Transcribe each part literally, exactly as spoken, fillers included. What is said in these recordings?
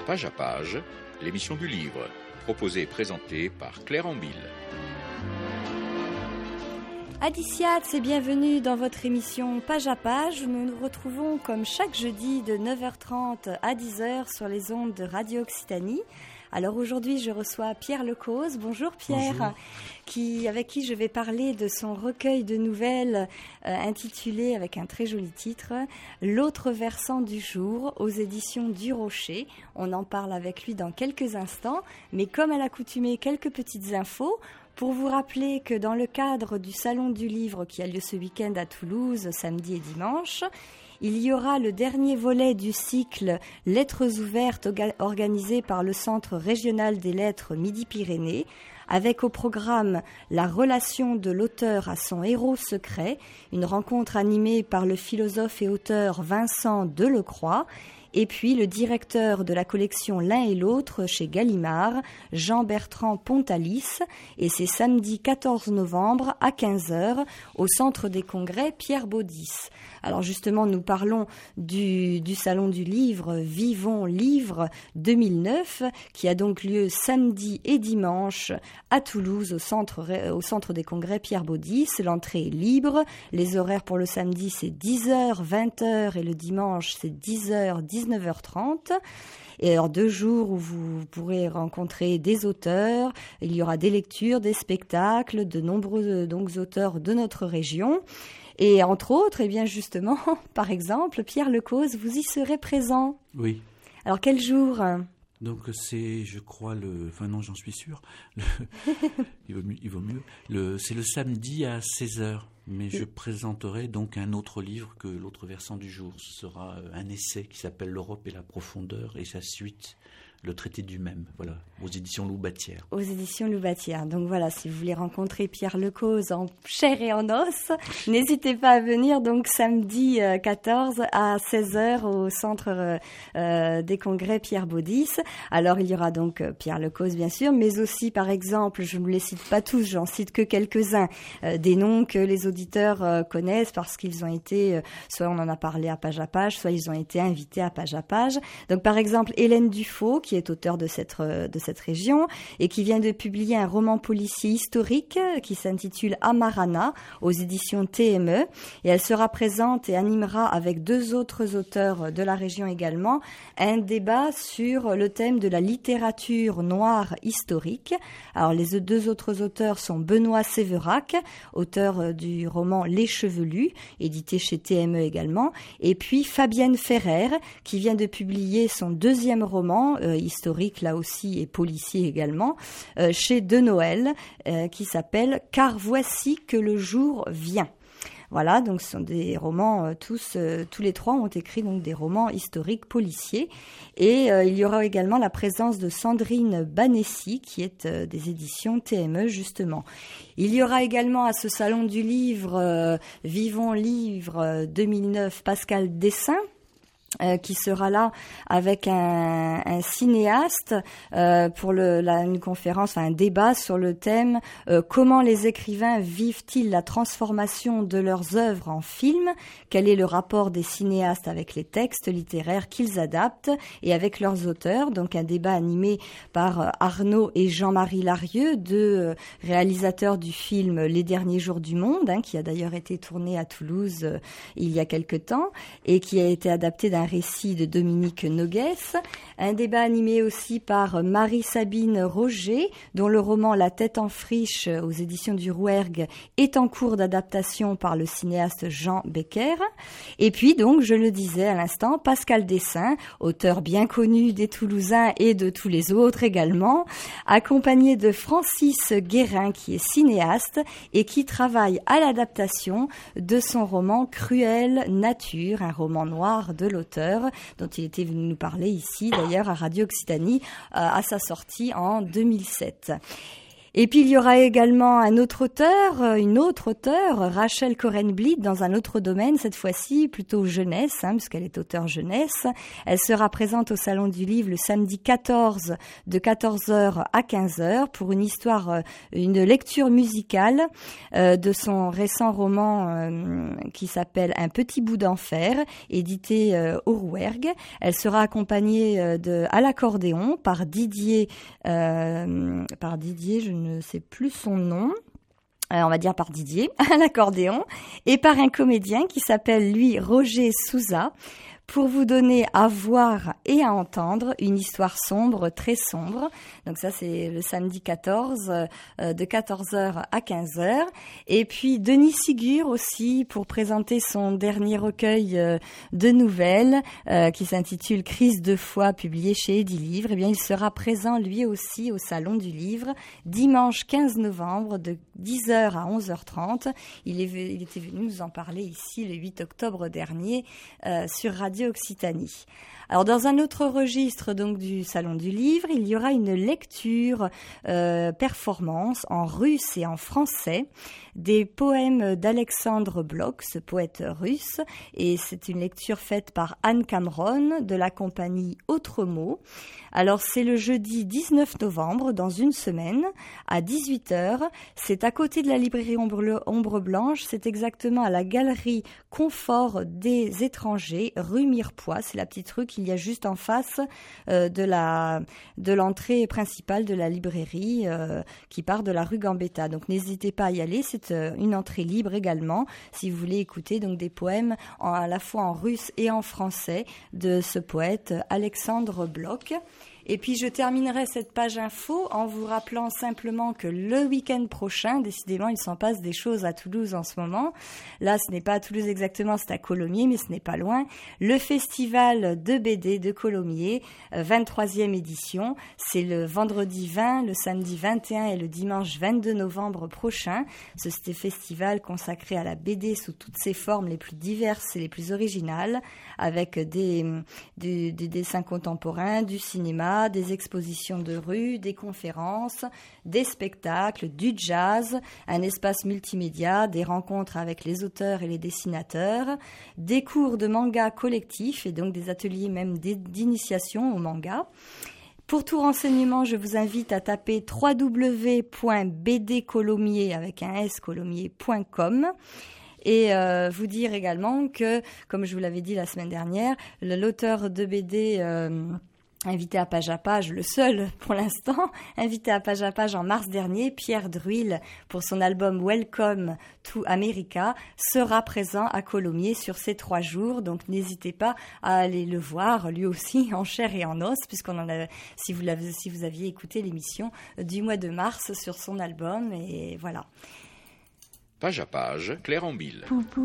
Page à Page, l'émission du livre, proposée et présentée par Claire Ambil. Adiciat, et bienvenue dans votre émission Page à Page. Nous nous retrouvons comme chaque jeudi de neuf heures trente à dix heures sur les ondes de Radio Occitanie. Alors aujourd'hui, je reçois Pierre Lecause. Bonjour Pierre, Bonjour. Qui, avec qui je vais parler de son recueil de nouvelles euh, intitulé, avec un très joli titre, « L'autre versant du jour » aux éditions du Rocher. On en parle avec lui dans quelques instants, mais comme à l'accoutumée, quelques petites infos pour vous rappeler que dans le cadre du Salon du Livre qui a lieu ce week-end à Toulouse, samedi et dimanche, il y aura le dernier volet du cycle Lettres ouvertes organisé par le Centre régional des lettres Midi-Pyrénées, avec au programme la relation de l'auteur à son héros secret, une rencontre animée par le philosophe et auteur Vincent Delecroix, et puis le directeur de la collection L'un et l'autre chez Gallimard, Jean-Bertrand Pontalis, et c'est samedi quatorze novembre à quinze heures au Centre des Congrès Pierre Baudis. Alors justement, nous parlons du, du Salon du Livre Vivons Livre deux mille neuf, qui a donc lieu samedi et dimanche à Toulouse au Centre, au Centre des Congrès Pierre Baudis. L'entrée est libre, les horaires pour le samedi c'est dix heures, vingt heures et le dimanche c'est dix heures, dix-neuf heures trente. Et alors deux jours où vous pourrez rencontrer des auteurs, il y aura des lectures, des spectacles, de nombreux donc auteurs de notre région. Et entre autres, eh bien justement, par exemple, Pierre Lecause, vous y serez présent. Oui. Alors quel jour ? Donc c'est, je crois, le... Enfin non, j'en suis sûr. Le... il vaut mieux. Il vaut mieux. Le... C'est le samedi à seize heures. Mais je présenterai donc un autre livre que l'autre versant du jour. Ce sera un essai qui s'appelle L'Europe et la profondeur et sa suite, Le traité du même, voilà, aux éditions Loubatière. Aux éditions Loubatière. Donc voilà, si vous voulez rencontrer Pierre Lecause en chair et en os, n'hésitez pas à venir donc samedi quatorze à seize heures au Centre euh, des Congrès Pierre Baudis. Alors il y aura donc Pierre Lecause bien sûr, mais aussi par exemple, je ne les cite pas tous, j'en cite que quelques-uns, euh, des noms que les auditeurs euh, connaissent parce qu'ils ont été, euh, soit on en a parlé à Page à Page, soit ils ont été invités à Page à Page. Donc par exemple Hélène Dufaux, qui est auteure de cette, de cette région et qui vient de publier un roman policier historique qui s'intitule Amarana aux éditions T M E, et elle sera présente et animera avec deux autres auteurs de la région également un débat sur le thème de la littérature noire historique. Alors les deux autres auteurs sont Benoît Séverac, auteur du roman Les Chevelus, édité chez T M E également, et puis Fabienne Ferrer qui vient de publier son deuxième roman euh, historique là aussi et policier également, euh, chez De Noël, euh, qui s'appelle « Car voici que le jour vient ». Voilà, donc ce sont des romans, euh, tous, euh, tous les trois ont écrit donc des romans historiques policiers. Et euh, il y aura également la présence de Sandrine Banessi, qui est euh, des éditions T M E justement. Il y aura également à ce Salon du Livre, euh, Vivons Livre deux mille neuf, Pascal Dessin, Euh, qui sera là avec un, un cinéaste euh, pour le, la, une conférence, enfin un débat sur le thème euh, comment les écrivains vivent-ils la transformation de leurs œuvres en film, quel est le rapport des cinéastes avec les textes littéraires qu'ils adaptent et avec leurs auteurs. Donc un débat animé par euh, Arnaud et Jean-Marie Larieux, deux euh, réalisateurs du film Les Derniers Jours du Monde, hein, qui a d'ailleurs été tourné à Toulouse euh, il y a quelque temps et qui a été adapté d'un un récit de Dominique Noguès, un débat animé aussi par Marie-Sabine Roger, dont le roman La tête en friche aux éditions du Rouergue est en cours d'adaptation par le cinéaste Jean Becker. Et puis donc, je le disais à l'instant, Pascal Dessin, auteur bien connu des Toulousains et de tous les autres également, accompagné de Francis Guérin, qui est cinéaste et qui travaille à l'adaptation de son roman Cruelle Nature, un roman noir de l'auteur, dont il était venu nous parler ici, d'ailleurs, à Radio Occitanie, euh, à sa sortie en deux mille sept. Et puis il y aura également un autre auteur, une autre auteure, Rachel Coren-Blit, dans un autre domaine, cette fois-ci plutôt jeunesse, hein, puisqu'elle est auteure jeunesse. Elle sera présente au Salon du Livre le samedi quatorze, de quatorze heures à quinze heures, pour une histoire, une lecture musicale euh, de son récent roman euh, qui s'appelle Un petit bout d'enfer, édité euh, au Rouergue. Elle sera accompagnée euh, de, à l'accordéon par Didier, euh, par Didier, je ne sais plus son nom, euh, on va dire par Didier, à l'accordéon, et par un comédien qui s'appelle, lui, Roger Souza, pour vous donner à voir et à entendre une histoire sombre, très sombre. Donc ça, c'est le samedi quatorze, euh, de quatorze heures à quinze heures. Et puis Denis Sigur aussi, pour présenter son dernier recueil euh, de nouvelles, euh, qui s'intitule Crise de foi, publié chez Edilivre. Eh bien, il sera présent lui aussi au Salon du Livre, dimanche quinze novembre, de dix heures à onze heures trente. Il, est, il était venu nous en parler ici le huit octobre dernier, euh, sur Radio Occitanie. Alors dans un autre registre donc du Salon du Livre, il y aura une lecture euh, performance en russe et en français des poèmes d'Alexandre Blok, ce poète russe, et c'est une lecture faite par Anne Cameron de la compagnie Autre Mot. Alors c'est le jeudi dix-neuf novembre, dans une semaine, à dix-huit heures. C'est à côté de la librairie Ombre, Ombre Blanche, c'est exactement à la galerie Confort des étrangers, rue Mirepoix. C'est la petite rue qu'il y a juste en face euh, de la de l'entrée principale de la librairie euh, qui part de la rue Gambetta. Donc n'hésitez pas à y aller, c'est euh, une entrée libre également si vous voulez écouter donc des poèmes en, à la fois en russe et en français de ce poète Alexandre Blok. Et puis je terminerai cette page info en vous rappelant simplement que le week-end prochain, décidément il s'en passe des choses à Toulouse en ce moment, là ce n'est pas à Toulouse exactement, c'est à Colomiers, mais ce n'est pas loin, le festival de B D de Colomiers, vingt-troisième édition, c'est le vendredi vingt, le samedi vingt et un et le dimanche vingt-deux novembre prochain. Ce festival consacré à la B D sous toutes ses formes les plus diverses et les plus originales, avec des, des, des dessins contemporains, du cinéma, des expositions de rue, des conférences, des spectacles, du jazz, un espace multimédia, des rencontres avec les auteurs et les dessinateurs, des cours de manga collectif et donc des ateliers même d'initiation au manga. Pour tout renseignement, je vous invite à taper w w w point b d colomiers avec un s colomiers point com. Et euh, vous dire également que, comme je vous l'avais dit la semaine dernière, l'auteur de B D euh, invité à Page à Page, le seul pour l'instant, invité à Page à Page en mars dernier, Pierre Druil, pour son album Welcome to America, sera présent à Colomiers sur ces trois jours. Donc n'hésitez pas à aller le voir, lui aussi, en chair et en os, puisqu'on en a, si vous l'avez, si vous aviez écouté l'émission du mois de mars sur son album, et voilà. Page à Page, Claire Ambille.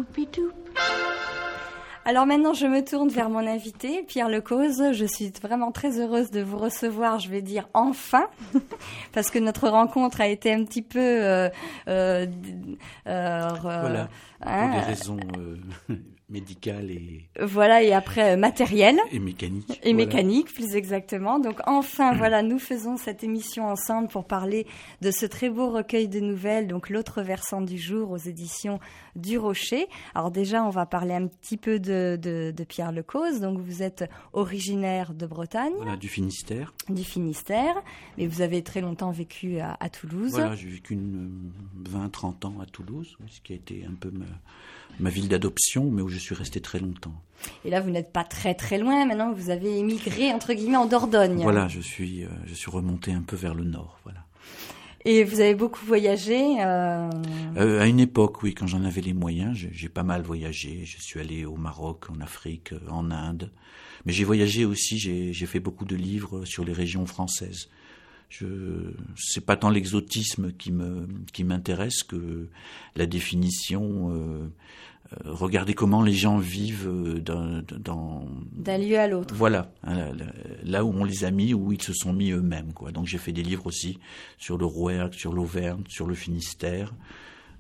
Alors maintenant, je me tourne vers mon invité, Pierre Lecause. Je suis vraiment très heureuse de vous recevoir, je vais dire enfin, parce que notre rencontre a été un petit peu... Euh, euh, euh, voilà, hein, pour des raisons euh, médicales et... Voilà, et après euh, matériel. Et mécanique. Et voilà. mécanique, plus exactement. Donc enfin, voilà, nous faisons cette émission ensemble pour parler de ce très beau recueil de nouvelles, donc L'autre versant du jour aux éditions du Rocher. Alors déjà, on va parler un petit peu de, de, de Pierre Lecause. Donc vous êtes originaire de Bretagne. Voilà, du Finistère. Du Finistère. Mais vous avez très longtemps vécu à, à Toulouse. Voilà, j'ai vécu une, vingt trente ans à Toulouse, ce qui a été un peu ma, ma ville d'adoption, mais où je suis resté très longtemps. Et là, vous n'êtes pas très très loin. Maintenant, vous avez émigré, entre guillemets, en Dordogne. Voilà, je suis, euh, je suis remonté un peu vers le nord, voilà. Et vous avez beaucoup voyagé euh... Euh, À une époque, oui, quand j'en avais les moyens, j'ai, j'ai pas mal voyagé. Je suis allé au Maroc, en Afrique, en Inde. Mais j'ai voyagé aussi, j'ai, j'ai fait beaucoup de livres sur les régions françaises. Je, c'est pas tant l'exotisme qui me, qui m'intéresse que la définition. Euh, euh, regarder comment les gens vivent dans, dans d'un lieu à l'autre. Voilà, hein, là où on les a mis, où ils se sont mis eux-mêmes, quoi. Donc j'ai fait des livres aussi sur le Rouergue, sur l'Auvergne, sur le Finistère.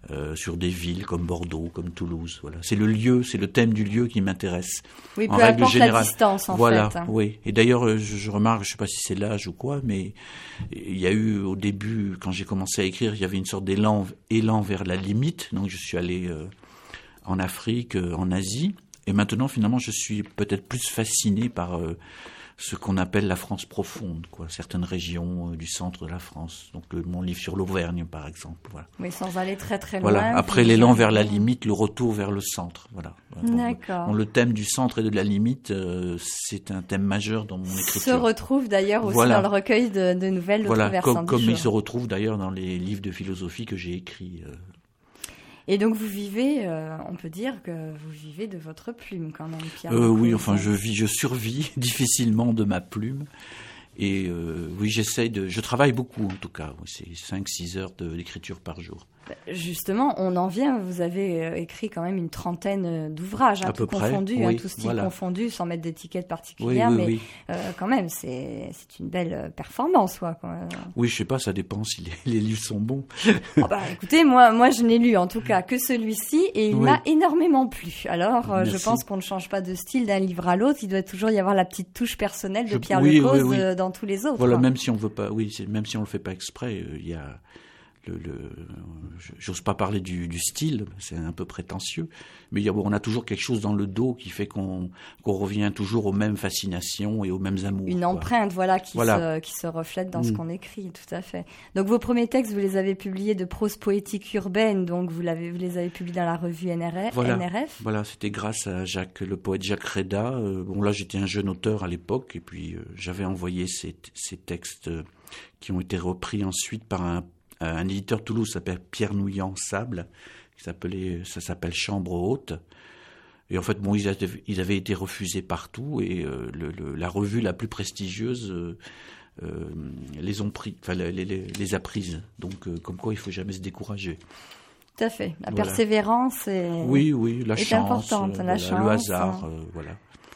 euh, sur des villes comme Bordeaux, comme Toulouse. Voilà, c'est le lieu, c'est le thème du lieu qui m'intéresse. Oui, en peu règle importe générale. La distance, en voilà, fait. Oui. Et d'ailleurs, je, je remarque, je sais pas si c'est l'âge ou quoi, mais il y a eu au début, quand j'ai commencé à écrire, il y avait une sorte d'élan, élan vers la limite. Donc, je suis allé euh, en Afrique, euh, en Asie, et maintenant, finalement, je suis peut-être plus fasciné par euh, ce qu'on appelle la France profonde, quoi, certaines régions euh, du centre de la France. Donc euh, mon livre sur l'Auvergne, par exemple. Voilà. Oui, sans aller très très loin. Voilà. Après l'élan vers la limite, le retour vers le centre. Voilà. D'accord. Donc, le thème du centre et de la limite, euh, c'est un thème majeur dans mon écriture. Se retrouve d'ailleurs aussi voilà. dans le recueil de, de nouvelles de voilà. Versant Comme, du comme jour. il se retrouve d'ailleurs dans les livres de philosophie que j'ai écrits. Euh, Et donc vous vivez, euh, on peut dire que vous vivez de votre plume quand même, Pierre. Euh, oui, enfin je vis, je survis difficilement de ma plume. Et euh, oui, j'essaye de, je travaille beaucoup en tout cas. C'est cinq six heures de d'écriture par jour. Justement, on en vient. Vous avez écrit quand même une trentaine d'ouvrages, hein, tout confondu, oui, hein, tout style voilà. confondu, sans mettre d'étiquette particulière. Oui, oui, mais oui. Euh, quand même, c'est c'est une belle performance, quoi. Oui, je sais pas, ça dépend si les, les livres sont bons. Oh bah, écoutez, moi, moi, je n'ai lu en tout cas que celui-ci, et il oui. m'a énormément plu. Alors, euh, je pense qu'on ne change pas de style d'un livre à l'autre. Il doit toujours y avoir la petite touche personnelle de je, Pierre oui, Lecause oui, oui. Euh, dans tous les autres. Voilà, même si on veut pas, oui, même si on le fait pas exprès, il euh, y a. Le, le, j'ose pas parler du, du style, c'est un peu prétentieux, mais il y a, bon, on a toujours quelque chose dans le dos qui fait qu'on, qu'on revient toujours aux mêmes fascinations et aux mêmes amours. Une quoi. empreinte, voilà, qui, voilà. Se, qui se reflète dans mmh. ce qu'on écrit, tout à fait. Donc vos premiers textes, vous les avez publiés de prose poétique urbaine, donc vous, l'avez, vous les avez publiés dans la revue N R F. Voilà, N R F. Voilà, c'était grâce à Jacques, le poète Jacques Reda. Euh, bon là, j'étais un jeune auteur à l'époque, et puis euh, j'avais envoyé ces, ces textes euh, qui ont été repris ensuite par un un éditeur de Toulouse s'appelle Pierre Nouillant Sable, qui s'appelait, ça s'appelle Chambre Haute. Et en fait, bon, ils avaient, ils avaient été refusés partout, et euh, le, le, la revue la plus prestigieuse euh, euh, les ont pris, enfin les, les, les a prises. Donc, euh, comme quoi, il faut jamais se décourager. Tout à fait. La voilà. persévérance est, oui, oui, la est chance, importante. Euh, la voilà, chance, le hasard, hein. euh, voilà.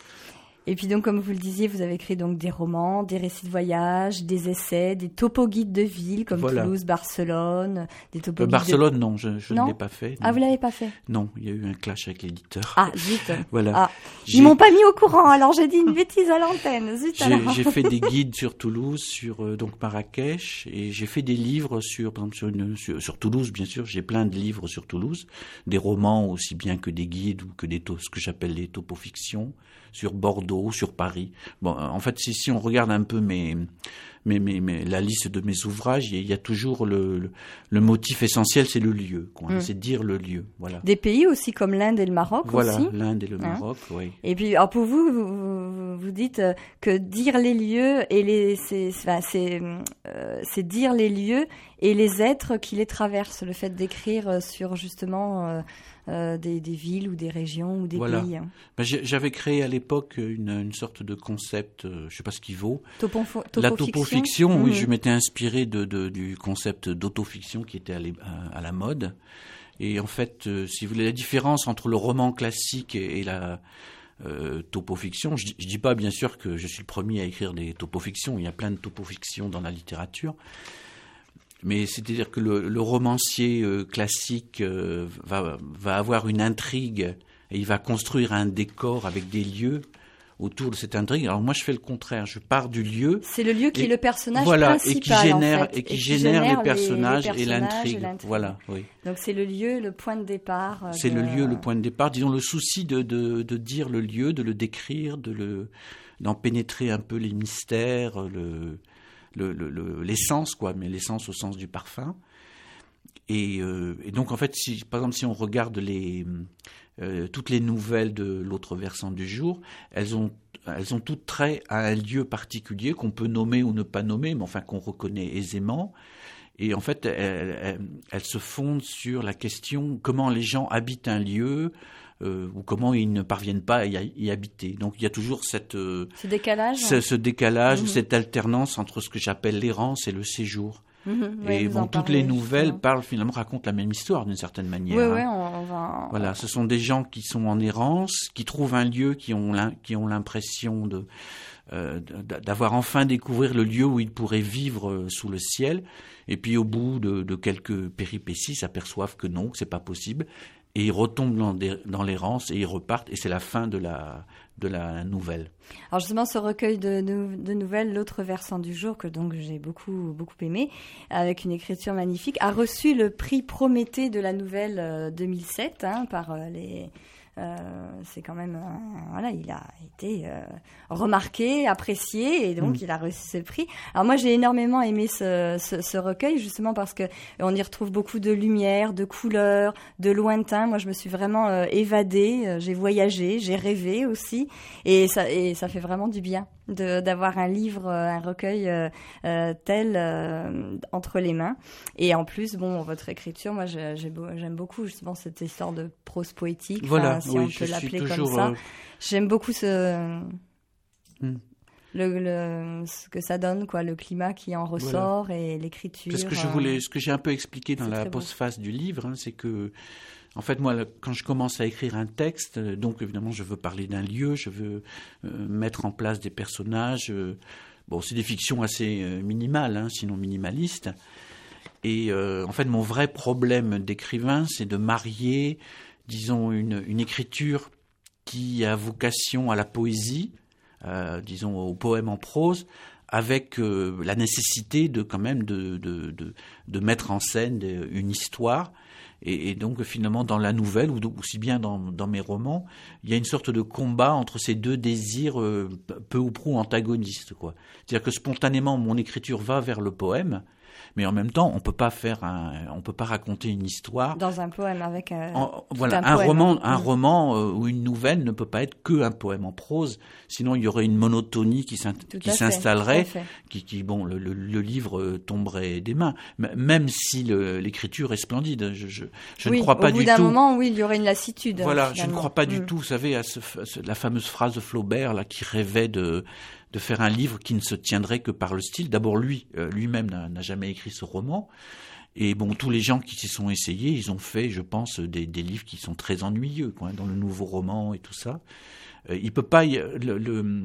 Et puis donc, comme vous le disiez, vous avez écrit donc des romans, des récits de voyage, des essais, des topo-guides de villes comme voilà. Toulouse, Barcelone, des topo-guides euh, Barcelone, de... non, je, je non ne l'ai pas fait. Non. Ah, vous l'avez pas fait? Non, il y a eu un clash avec l'éditeur. Ah, zut. Voilà. Ah. Ils m'ont pas mis au courant, alors j'ai dit une bêtise à l'antenne. Zut j'ai, alors. J'ai fait des guides sur Toulouse, sur euh, donc Marrakech, et j'ai fait des livres sur, par exemple, sur, une, sur, sur Toulouse, bien sûr. J'ai plein de livres sur Toulouse, des romans aussi bien que des guides ou que des to- ce que j'appelle les topofictions. Sur Bordeaux, sur Paris. Bon, en fait, si, si on regarde un peu mes, mes, mes, mes, la liste de mes ouvrages, il y a, il y a toujours le, le, le motif essentiel, c'est le lieu, quoi. Mmh. C'est de dire le lieu. Voilà. Des pays aussi comme l'Inde et le Maroc voilà, aussi. Voilà, l'Inde et le hein. Maroc, oui. Et puis, alors pour vous, vous, vous dites que dire les lieux et les, c'est, c'est, c'est, euh, c'est dire les lieux et les êtres qui les traversent. Le fait d'écrire sur justement. Euh, Euh, des, des villes ou des régions ou des voilà. pays. Ben, j'avais créé à l'époque une, une sorte de concept, euh, je ne sais pas ce qu'il vaut. Toponfo- la topofiction, mmh. oui, je m'étais inspiré de, de, du concept d'autofiction qui était à, les, à, à la mode. Et en fait, euh, si vous voulez, la différence entre le roman classique et, et la euh, topofiction, je ne dis pas bien sûr que je suis le premier à écrire des topofictions, il y a plein de topofictions dans la littérature. Mais c'est-à-dire que le, le romancier euh, classique euh, va, va avoir une intrigue et il va construire un décor avec des lieux autour de cette intrigue. Alors moi, je fais le contraire. Je pars du lieu. C'est le lieu qui et, est le personnage voilà, principal, et qui génère, en fait. Et qui et qui génère, génère les, personnages les, les personnages et l'intrigue. Et l'intrigue. Voilà, oui. Donc c'est le lieu, le point de départ. Euh, c'est de... le lieu, le point de départ. Disons le souci de, de, de dire le lieu, de le décrire, de le, d'en pénétrer un peu les mystères, le... Le, le, le, l'essence, quoi, mais l'essence au sens du parfum. Et, euh, et donc, en fait, si, par exemple, si on regarde les, euh, toutes les nouvelles de l'autre versant du jour, elles ont, elles ont toutes trait à un lieu particulier qu'on peut nommer ou ne pas nommer, mais enfin qu'on reconnaît aisément. Et en fait, elles, elles, elles se fondent sur la question comment les gens habitent un lieu, Euh, ou comment ils ne parviennent pas à y, y habiter. Donc il y a toujours cette, euh, ce décalage, ce, ce décalage, mmh. cette alternance entre ce que j'appelle l'errance et le séjour. Mmh, ouais, et bon, toutes les nouvelles justement. parlent finalement, racontent la même histoire d'une certaine manière. Oui, hein. oui, on, on va... Voilà, ce sont des gens qui sont en errance, qui trouvent un lieu, qui ont, qui ont l'impression de, euh, d'avoir enfin découvert le lieu où ils pourraient vivre euh, sous le ciel. Et puis au bout de, de quelques péripéties, s'aperçoivent que non, que c'est pas possible. Et ils retombent dans, des, dans l'errance et ils repartent. Et c'est la fin de la, de la nouvelle. Alors justement, ce recueil de, de, de nouvelles, L'autre versant du jour, que donc j'ai beaucoup, beaucoup aimé, avec une écriture magnifique, a reçu le prix Prométhée de la nouvelle euh, deux mille sept hein, par euh, les... Euh, c'est quand même, euh, voilà, il a été euh, remarqué, apprécié, et donc mmh. il a reçu ce prix. Alors moi, j'ai énormément aimé ce, ce, ce recueil, justement parce que on y retrouve beaucoup de lumière, de couleurs, de lointain. Moi, je me suis vraiment euh, évadée, euh, j'ai voyagé, j'ai rêvé aussi, et ça, et ça fait vraiment du bien de, d'avoir un livre, euh, un recueil euh, euh, tel euh, entre les mains. Et en plus, bon, votre écriture, moi, j'ai, j'ai beau, j'aime beaucoup justement cette histoire de prose poétique. Voilà. Si oui, on peut l'appeler comme ça. Euh... J'aime beaucoup ce, hmm. le, le, ce que ça donne, quoi, le climat qui en ressort voilà. Et l'écriture. Parce que je voulais, ce que j'ai un peu expliqué dans la postface du livre, hein, c'est que, en fait, moi, quand je commence à écrire un texte, donc évidemment, je veux parler d'un lieu, je veux euh, mettre en place des personnages. Euh, bon, c'est des fictions assez euh, minimales, hein, sinon minimalistes. Et euh, en fait, mon vrai problème d'écrivain, c'est de marier, disons, une, une écriture qui a vocation à la poésie, euh, disons au poème en prose, avec euh, la nécessité de quand même de, de, de, de mettre en scène une histoire. Et, et donc finalement dans la nouvelle, ou aussi bien dans, dans mes romans, il y a une sorte de combat entre ces deux désirs euh, peu ou prou antagonistes, quoi. C'est-à-dire que spontanément mon écriture va vers le poème, mais en même temps, on peut pas faire un, on peut pas raconter une histoire dans un poème avec un, en, voilà, un, un poème. roman, un mmh. roman euh, ou une nouvelle ne peut pas être que un poème en prose, sinon il y aurait une monotonie qui, s'in, qui s'installerait, qui, qui bon, le, le, le livre tomberait des mains, M- même si le, l'écriture est splendide. Je, je, je oui, ne crois pas du tout. Au bout d'un moment, oui, il y aurait une lassitude. Voilà, finalement. je ne crois pas mmh. du tout, vous savez, à ce, à ce, la fameuse phrase de Flaubert là qui rêvait de de faire un livre qui ne se tiendrait que par le style. D'abord, lui, euh, lui-même n'a, n'a jamais écrit ce roman. Et bon, tous les gens qui s'y sont essayés, ils ont fait, je pense, des, des livres qui sont très ennuyeux, quoi, dans le nouveau roman et tout ça. Euh, il peut pas, le, le,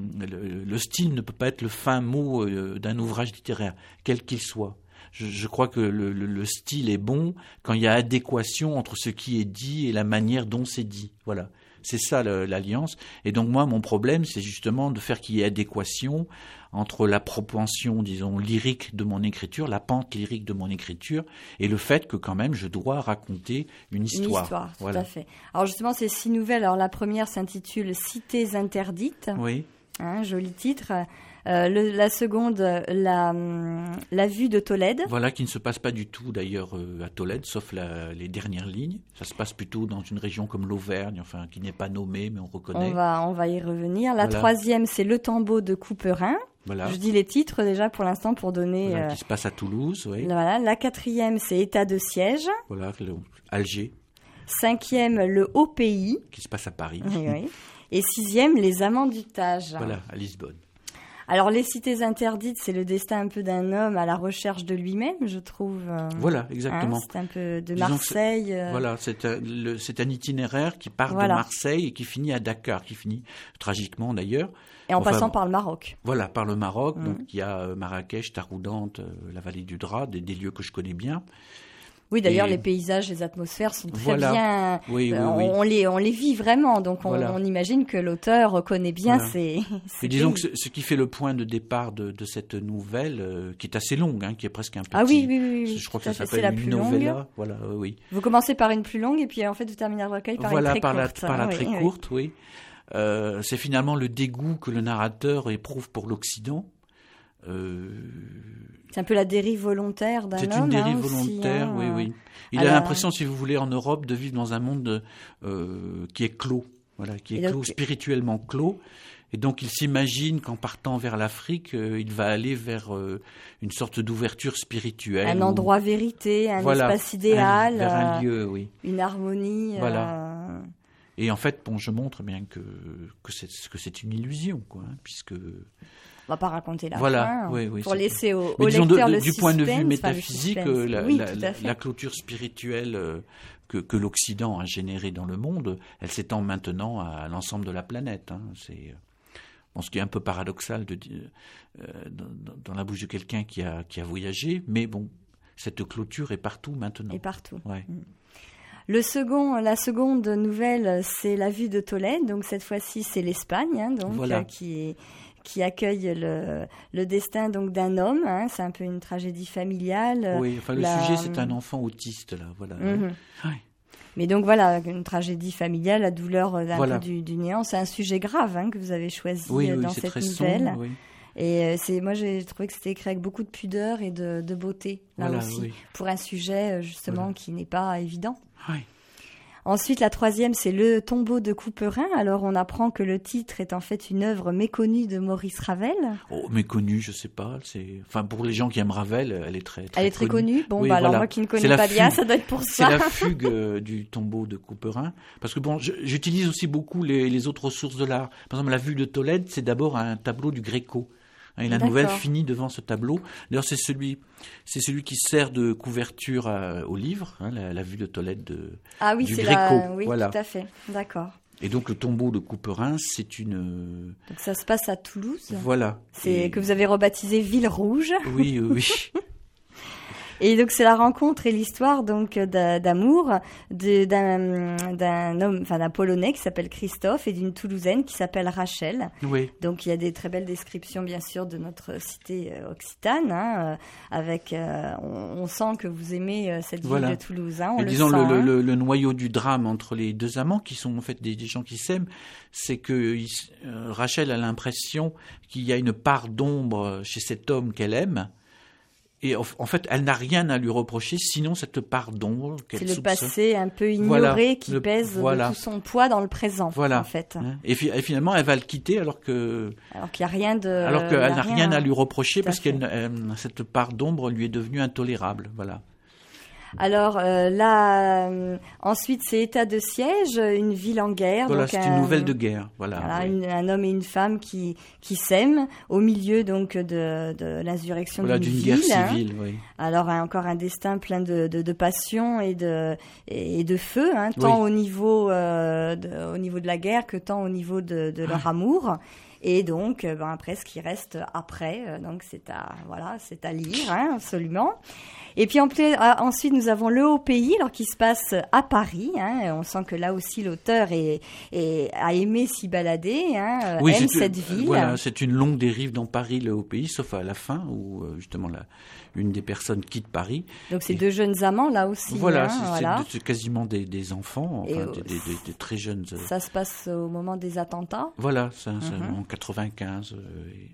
le, le style ne peut pas être le fin mot euh, d'un ouvrage littéraire, quel qu'il soit. Je, je crois que le, le, le style est bon quand il y a adéquation entre ce qui est dit et la manière dont c'est dit. Voilà. C'est ça le, l'alliance. Et donc moi, mon problème, c'est justement de faire qu'il y ait adéquation entre la propension, disons, lyrique de mon écriture, la pente lyrique de mon écriture, et le fait que quand même, je dois raconter une histoire. Une histoire, voilà. Tout à fait. Alors justement, ces six nouvelles, alors la première s'intitule « Cités interdites ». Oui. Hein, joli titre. Euh, le, la seconde, la, la vue de Tolède. Voilà, qui ne se passe pas du tout d'ailleurs euh, à Tolède, sauf la, les dernières lignes. Ça se passe plutôt dans une région comme l'Auvergne, enfin qui n'est pas nommée, mais on reconnaît. On va, on va y revenir. La voilà. troisième, c'est Le Tombeau de Couperin. Voilà. Je dis les titres déjà pour l'instant pour donner. Voilà, euh, qui se passe à Toulouse, oui. Voilà. La quatrième, c'est État de siège. Voilà, le, Alger. Cinquième, Le Haut Pays. Qui se passe à Paris. Oui, oui. Et sixième, Les Amants du Tage. Voilà, à Lisbonne. Alors, Les Cités interdites, c'est le destin un peu d'un homme à la recherche de lui-même, je trouve. Euh, voilà, exactement. Hein, c'est un peu de Disons Marseille. C'est, euh... Voilà, c'est un, le, c'est un itinéraire qui part voilà. de Marseille et qui finit à Dakar, qui finit tragiquement d'ailleurs. Et en enfin, passant par le Maroc. Voilà, par le Maroc. Mmh. Donc il y a euh, Marrakech, Taroudante, euh, la vallée du Drap, des, des lieux que je connais bien. Oui, d'ailleurs, et... les paysages, les atmosphères sont très voilà. bien. Oui, oui, euh, oui. On, les, on les vit vraiment, donc on, voilà. on imagine que l'auteur connaît bien voilà. ces. ces et disons pays. que ce, ce qui fait le point de départ de, de cette nouvelle, euh, qui est assez longue, hein, qui est presque un petit. Ah oui, oui, oui. oui je crois que ça fait, s'appelle une novella. Voilà, euh, oui. Vous commencez par une plus longue et puis en fait vous terminez le recueil par voilà, une très par courte. La, par la oui, très oui. courte, oui. Euh, c'est finalement le dégoût que le narrateur éprouve pour l'Occident. Euh... C'est un peu la dérive volontaire d'un homme. C'est une dérive hein, volontaire, aussi, hein, oui, oui. Il a la... l'impression, si vous voulez, en Europe, de vivre dans un monde euh, qui est clos, voilà, qui est donc... clos, spirituellement clos. Et donc, il s'imagine qu'en partant vers l'Afrique, euh, il va aller vers euh, une sorte d'ouverture spirituelle. Un où... endroit vérité, un voilà, espace idéal. Un, vers un euh, lieu, oui. Une harmonie. Voilà. Euh... Et en fait, bon, je montre bien que, que, c'est, que c'est une illusion, quoi, hein, puisque... On va pas raconter la voilà, fin, oui, oui, pour laisser au, au lecteur de, de, le du suspense, point de vue enfin, métaphysique, la, oui, la, la, la clôture spirituelle euh, que, que l'Occident a générée dans le monde, elle s'étend maintenant à l'ensemble de la planète. Hein, c'est, Bon, ce qui est un peu paradoxal de, euh, dans, dans la bouche de quelqu'un qui a, qui a voyagé, mais bon, cette clôture est partout maintenant. Et partout. Ouais. Le second, la seconde nouvelle, c'est la vue de Tolède. Donc cette fois-ci, c'est l'Espagne, hein, donc voilà. euh, qui, qui accueille le, le destin donc d'un homme. Hein, c'est un peu une tragédie familiale. Oui, enfin le la... sujet, c'est un enfant autiste là, voilà. Mm-hmm. Ouais. Mais donc voilà, une tragédie familiale, la douleur d'un voilà. peu du, du néant. C'est un sujet grave hein, que vous avez choisi oui, oui, dans c'est cette très nouvelle. sombre, oui. Et c'est, moi, j'ai trouvé que c'était écrit avec beaucoup de pudeur et de, de beauté, là voilà, aussi, oui. pour un sujet, justement, voilà. qui n'est pas évident. Oui. Ensuite, la troisième, c'est Le tombeau de Couperin. Alors, on apprend que le titre est en fait une œuvre méconnue de Maurice Ravel. Oh, méconnue, je sais pas. C'est, enfin, pour les gens qui aiment Ravel, elle est très, très Elle est très connue. connue. Bon, oui, bah, voilà. alors moi qui ne connais pas fugue. bien, ça doit être pour ça. C'est la fugue euh, du tombeau de Couperin. Parce que bon, je, j'utilise aussi beaucoup les, les autres sources de l'art. Par exemple, la vue de Tolède, c'est d'abord un tableau du Gréco. Et la D'accord. nouvelle finit devant ce tableau. D'ailleurs, c'est celui, c'est celui qui sert de couverture à, au livre, hein, la, la vue de Tolède de, ah oui, du c'est Gréco. La... Oui, voilà. tout à fait. D'accord. Et donc, le tombeau de Couperin, c'est une... Donc, ça se passe à Toulouse. Voilà. C'est et... que vous avez rebaptisé Ville Rouge. Oui, oui. Et donc c'est la rencontre et l'histoire donc d'amour de, d'un, d'un homme, enfin d'un Polonais qui s'appelle Christophe et d'une Toulousaine qui s'appelle Rachel. Oui. Donc il y a des très belles descriptions bien sûr de notre cité occitane, hein, avec euh, on, on sent que vous aimez cette voilà. ville de Toulouse. Hein, on et le disons sent, le, hein. le, le noyau du drame entre les deux amants qui sont en fait des, des gens qui s'aiment, c'est que il, euh, Rachel a l'impression qu'il y a une part d'ombre chez cet homme qu'elle aime. Et en fait, elle n'a rien à lui reprocher, sinon cette part d'ombre qu'elle C'est le soupçonne. passé un peu ignoré voilà, qui le, pèse voilà. de tout son poids dans le présent, voilà. en fait. Et, et finalement, elle va le quitter alors que... Alors qu'il n'y a rien de... Alors qu'elle n'a rien à lui reprocher parce que cette part d'ombre lui est devenue intolérable, voilà. Alors euh, là, euh, ensuite c'est état de siège, une ville en guerre. Voilà, donc c'est un, une nouvelle de guerre. Voilà, voilà oui. une, un homme et une femme qui qui s'aiment au milieu donc de, de l'insurrection voilà, d'une, d'une ville. guerre civile. Hein. Oui. Alors encore un destin plein de, de, de passion et de et de feu, hein, tant oui. au niveau euh, de, au niveau de la guerre que tant au niveau de, de leur amour. Et donc, ben, après, ce qui reste après, donc c'est à voilà, c'est à lire, hein, absolument. Et puis en plus, ensuite, nous avons Le Haut Pays, alors qui se passe à Paris. Hein, on sent que là aussi, l'auteur est, est, a aimé s'y balader, hein, oui, aime c'est, cette ville. Voilà, c'est une longue dérive dans Paris, Le Haut Pays, sauf à la fin où justement la, une des personnes quitte Paris. Donc c'est et, deux jeunes amants là aussi. Voilà, hein, c'est, voilà. c'est, c'est quasiment des, des enfants, enfin des, des, des, des très jeunes. Euh... Ça se passe au moment des attentats. Voilà, ça, ça, mm-hmm. en quatre-vingt-quinze. Euh, et...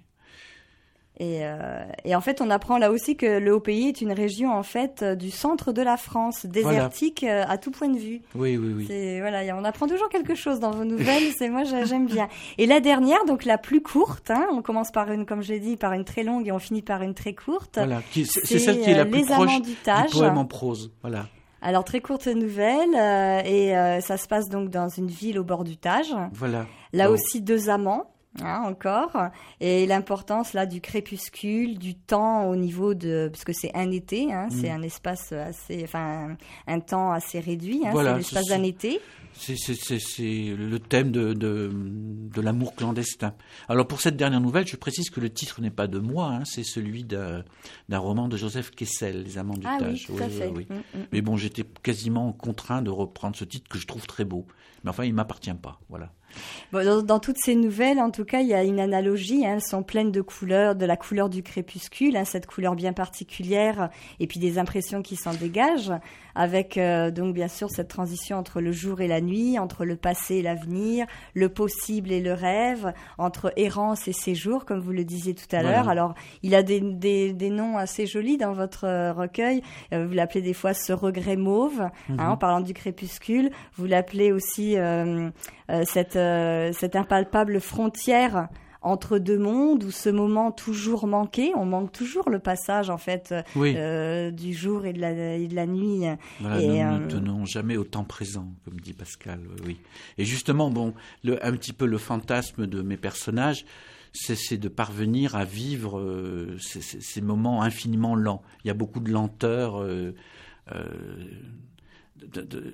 Et, euh, et en fait, on apprend là aussi que le Haut-Pays est une région en fait du centre de la France, désertique voilà. euh, à tout point de vue. Oui, oui, oui. C'est, voilà, on apprend toujours quelque chose dans vos nouvelles. C'est moi, j'aime bien. Et la dernière, donc la plus courte, hein, on commence par une, comme j'ai dit, par une très longue et on finit par une très courte. Voilà, qui, c'est, c'est celle qui est la plus Les proche du, Tage. du poème en prose. Voilà. Alors très courte nouvelle euh, et euh, ça se passe donc dans une ville au bord du Tage. Voilà. Là oh. aussi deux amants. Hein, encore, et l'importance là du crépuscule, du temps au niveau de, parce que c'est un été, hein, mmh. c'est un espace assez, enfin un, un temps assez réduit, hein, voilà, c'est l'espace c'est, d'un été. C'est, c'est, c'est, c'est le thème de, de, de l'amour clandestin. Alors pour cette dernière nouvelle, je précise que le titre n'est pas de moi, hein, c'est celui d'un, d'un roman de Joseph Kessel, Les Amants du ah, Tage. Oui, tout à oui, fait. Oui, oui. Mmh, mmh. Mais bon, j'étais quasiment contraint de reprendre ce titre que je trouve très beau. Mais enfin, il ne m'appartient pas, voilà. Bon, dans, dans toutes ces nouvelles, en tout cas, il y a une analogie. Hein, elles sont pleines de couleurs, de la couleur du crépuscule, hein, cette couleur bien particulière, et puis des impressions qui s'en dégagent, avec euh, donc bien sûr cette transition entre le jour et la nuit, entre le passé et l'avenir, le possible et le rêve, entre errance et séjour, comme vous le disiez tout à voilà. l'heure. Alors, il a des, des, des noms assez jolis dans votre euh, recueil. Euh, vous l'appelez des fois ce regret mauve, mm-hmm. hein, en parlant du crépuscule. Vous l'appelez aussi euh, euh, cette Euh, cette impalpable frontière entre deux mondes, ou ce moment toujours manqué, on manque toujours le passage en fait oui. euh, du jour et de la, et de la nuit. Voilà, et, nous euh... ne tenons jamais au temps présent, comme dit Pascal. Oui. Et justement, bon, le, un petit peu le fantasme de mes personnages, c'est, c'est de parvenir à vivre euh, ces, ces moments infiniment lents. Il y a beaucoup de lenteur. Euh, euh, de, de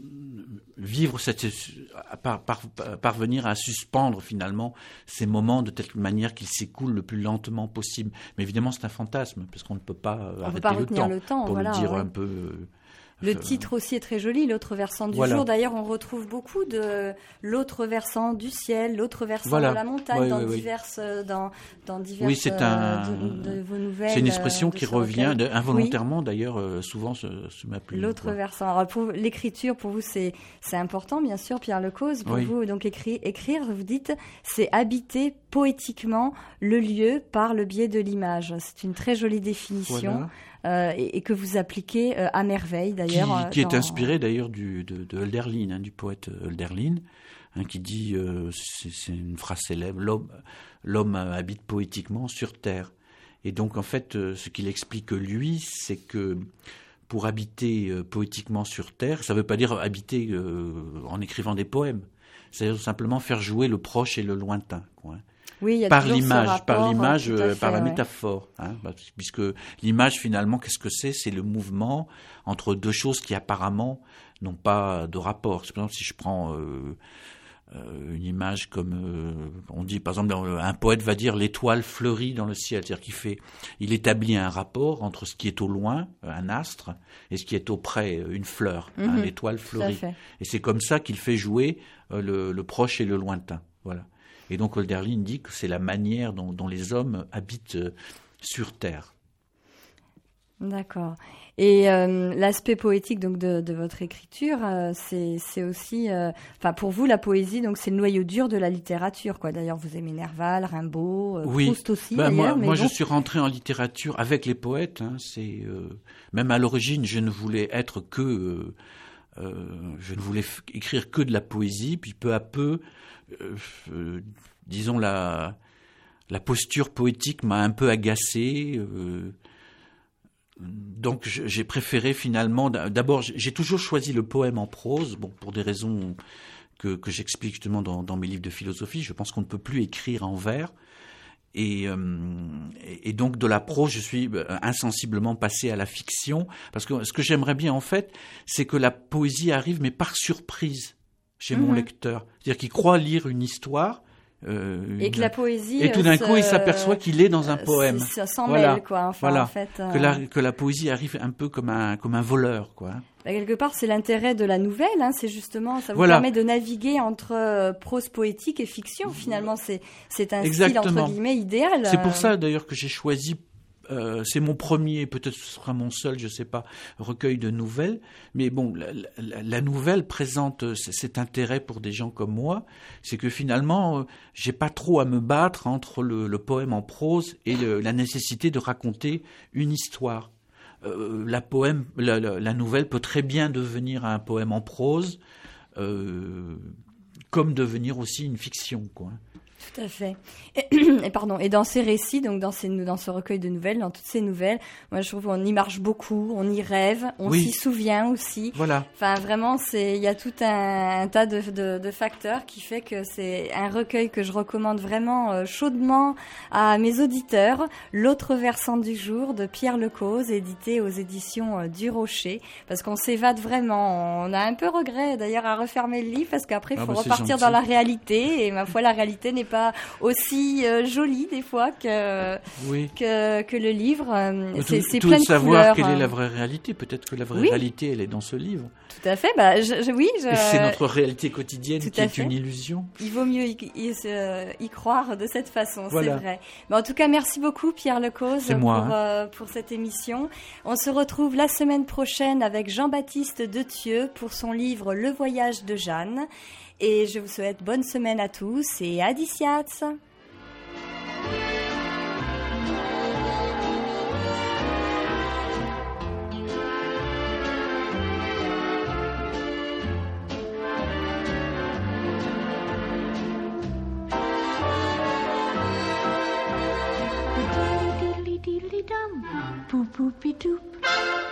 vivre cette, par, par, parvenir à suspendre finalement ces moments de telle manière qu'ils s'écoulent le plus lentement possible. Mais évidemment, c'est un fantasme, parce qu'on ne peut pas on arrêter peut pas le, temps, le temps, pour voilà, le dire ouais. un peu. Euh, Le titre aussi est très joli, l'autre versant du voilà. jour. D'ailleurs, on retrouve beaucoup de l'autre versant du ciel, l'autre versant voilà. de la montagne oui, dans, oui, diverses, dans, dans diverses oui, c'est un, de, de vos nouvelles. C'est une expression qui revient de, involontairement, oui. d'ailleurs, euh, souvent se, se m'a plu. L'autre quoi. versant. Alors, pour l'écriture, pour vous, c'est, c'est important, bien sûr, Pierre Lecause. Pour oui. vous, donc, écrit, écrire, vous dites, c'est habiter poétiquement le lieu par le biais de l'image. C'est une très jolie définition. Voilà. Euh, et, et que vous appliquez euh, à merveille d'ailleurs. Qui, qui dans... est inspiré d'ailleurs du, de, de Hölderlin, hein, du poète Hölderlin, hein, qui dit, euh, c'est, c'est une phrase célèbre, l'homme, l'homme habite poétiquement sur terre. Et donc en fait, euh, ce qu'il explique lui, c'est que pour habiter euh, poétiquement sur terre, ça ne veut pas dire habiter euh, en écrivant des poèmes, c'est simplement faire jouer le proche et le lointain, quoi. Oui, il y a par toujours l'image, ce rapport, par l'image, tout à fait, par la ouais. métaphore, hein, puisque l'image finalement, qu'est-ce que c'est ? C'est le mouvement entre deux choses qui apparemment n'ont pas de rapport. Par exemple, si je prends euh, euh, une image comme euh, on dit, par exemple, un poète va dire l'étoile fleurit dans le ciel, c'est-à-dire qu'il fait, il établit un rapport entre ce qui est au loin, un astre, et ce qui est auprès, une fleur, mm-hmm. hein, l'étoile fleurit. Et c'est comme ça qu'il fait jouer euh, le, le proche et le lointain. Voilà. Et donc Hölderlin dit que c'est la manière dont, dont les hommes habitent euh, sur Terre. D'accord. Et euh, l'aspect poétique donc de, de votre écriture, euh, c'est, c'est aussi, enfin euh, pour vous la poésie donc c'est le noyau dur de la littérature quoi. D'ailleurs vous aimez Nerval, Rimbaud, euh, oui. Proust aussi. Ben, d'ailleurs, moi, mais moi bon. je suis rentré en littérature avec les poètes. Hein, c'est euh, même à l'origine je ne voulais être que, euh, euh, je ne voulais f- écrire que de la poésie. Puis peu à peu, euh, euh, disons la la posture poétique m'a un peu agacé. Euh, Donc j'ai préféré finalement, d'abord j'ai toujours choisi le poème en prose, bon pour des raisons que, que j'explique justement dans, dans mes livres de philosophie. Je pense qu'on ne peut plus écrire en vers et, euh, et donc de la prose je suis insensiblement passé à la fiction parce que ce que j'aimerais bien en fait c'est que la poésie arrive mais par surprise chez mmh. mon lecteur, c'est-à-dire qu'il croit lire une histoire. Euh, et que la poésie et tout d'un se... coup il s'aperçoit qu'il est dans un poème. Ça s'en voilà. mêle quoi. Enfin, voilà. en fait, euh... que la que la poésie arrive un peu comme un comme un voleur quoi. Bah, quelque part c'est l'intérêt de la nouvelle, hein, c'est justement ça vous voilà. permet de naviguer entre euh, prose poétique et fiction. Finalement c'est c'est un Exactement. style entre guillemets idéal. C'est pour ça d'ailleurs que j'ai choisi. Euh, c'est mon premier, peut-être ce sera mon seul, je sais pas, recueil de nouvelles. Mais bon, la, la, la nouvelle présente cet intérêt pour des gens comme moi, c'est que finalement, euh, j'ai pas trop à me battre entre le, le poème en prose et le, la nécessité de raconter une histoire. Euh, la poème, la, la, la nouvelle peut très bien devenir un poème en prose, euh, comme devenir aussi une fiction, quoi. Tout à fait. Et, et pardon. Et dans ces récits, donc dans ces dans ce recueil de nouvelles, dans toutes ces nouvelles, moi je trouve qu'on y marche beaucoup, on y rêve, on oui. s'y souvient aussi. Voilà. Enfin vraiment, c'est il y a tout un, un tas de, de de facteurs qui fait que c'est un recueil que je recommande vraiment euh, chaudement à mes auditeurs. L'autre versant du jour de Pierre Lecause, édité aux éditions euh, du Rocher, parce qu'on s'évade vraiment. On a un peu regret d'ailleurs à refermer le livre parce qu'après il faut ah bah, repartir dans la réalité et ma foi la réalité n'est pas aussi euh, jolie des fois que, oui. que, que le livre. Euh, tout, c'est c'est tout plein de savoir couleurs. Quelle est la vraie réalité. Peut-être que la vraie oui. réalité, elle est dans ce livre. Tout à fait. Bah, je, je, oui, je... Et c'est notre réalité quotidienne tout qui est fait. une illusion. Il vaut mieux y, y, y croire de cette façon, voilà. c'est vrai. Mais en tout cas, merci beaucoup Pierre Lecause pour, moi, hein. euh, pour cette émission. On se retrouve la semaine prochaine avec Jean-Baptiste Dethieux pour son livre Le voyage de Jeanne. Et je vous souhaite bonne semaine à tous et à Diciats. Boop boopy doop.